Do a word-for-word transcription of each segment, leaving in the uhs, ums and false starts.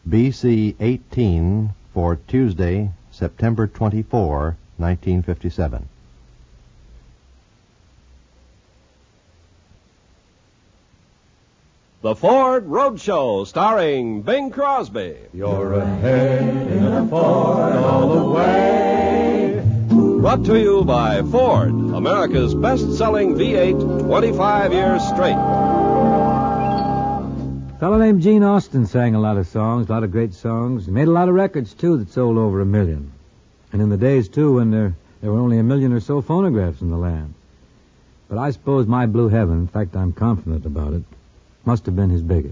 B C eighteen for Tuesday, September twenty-fourth, nineteen fifty-seven. The Ford Roadshow, starring Bing Crosby. You're ahead in a Ford all the way. Brought to you by Ford, America's best-selling V eight, twenty-five years straight. A fellow named Gene Austin sang a lot of songs, a lot of great songs. He made a lot of records, too, that sold over a million. And in the days, too, when there, there were only a million or so phonographs in the land. But I suppose My Blue Heaven, in fact, I'm confident about it, must have been his biggest.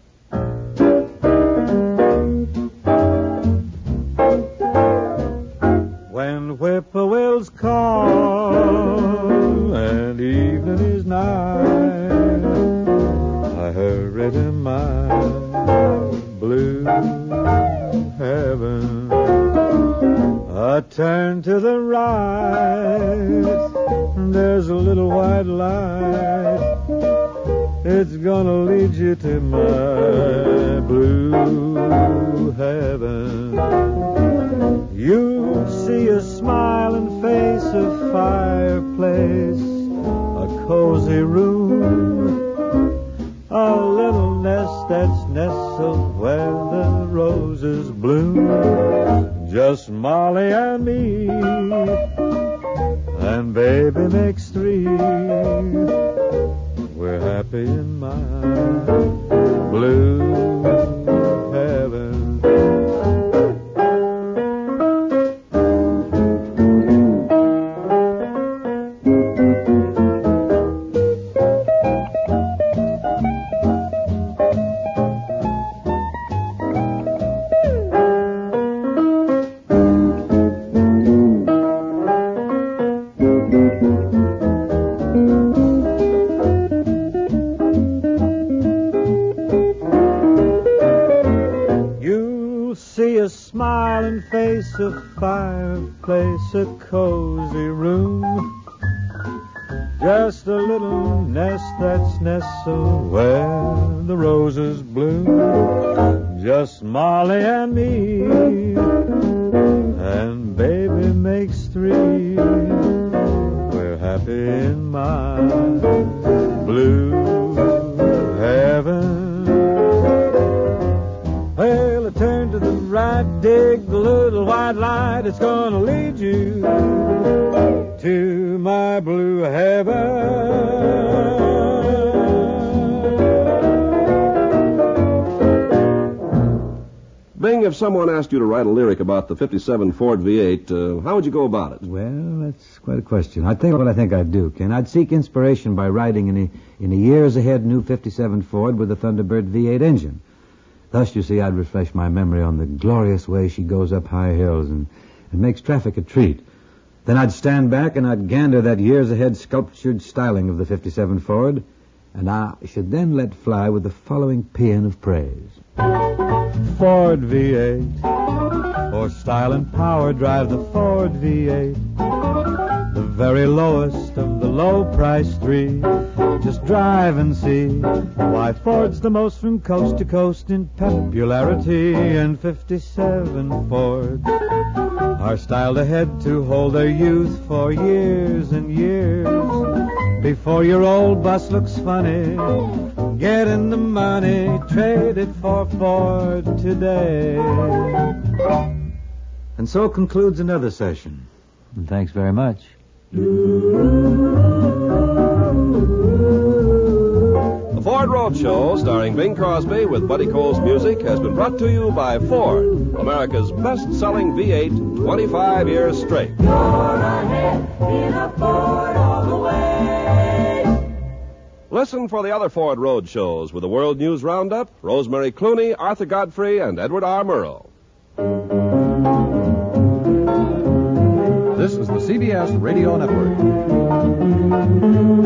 When whippoorwills call and evening is nigh, I hurry to my blue heaven. I turn to the right, there's a little white light. It's gonna lead you to my blue heaven. You'll see a smiling face, a fireplace, a cozy room, a little nest that's nestled where the roses bloom. Just Molly and me, and baby makes three. We're happy in my blue heaven. A smiling face, a fireplace, a cozy room, just a little nest that's nestled where the roses bloom. Just Molly and me, and baby makes three. We're happy in my blue heaven. Well, I turn to the right, dig the little white light. It's gonna lead you to my blue heaven. Bing, if someone asked you to write a lyric about the fifty-seven Ford V eight, uh, how would you go about it? Well, that's quite a question. I'd think what I think I'd do, Ken. I'd seek inspiration by writing in a, in a years-ahead new fifty-seven Ford with a Thunderbird V eight engine. Thus, you see, I'd refresh my memory on the glorious way she goes up high hills and, and makes traffic a treat. Then I'd stand back and I'd gander that years-ahead sculptured styling of the fifty-seven Ford, and I should then let fly with the following paean of praise. Ford V eight, for style and power drive the Ford V eight. The very lowest of the low-price three. Just drive and see why Ford's the most from coast to coast in popularity. And fifty-seven Fords are styled ahead to hold their youth for years and years. Before your old bus looks funny, get in the money, trade it for Ford today. And so concludes another session. And thanks very much. The Ford Roadshow, starring Bing Crosby with Buddy Cole's music, has been brought to you by Ford, America's best-selling V eight, twenty-five years straight. You're ahead in a Ford all the way. Listen for the other Ford Roadshows with the World News Roundup, Rosemary Clooney, Arthur Godfrey, and Edward R. Murrow. This is the C B S Radio Network.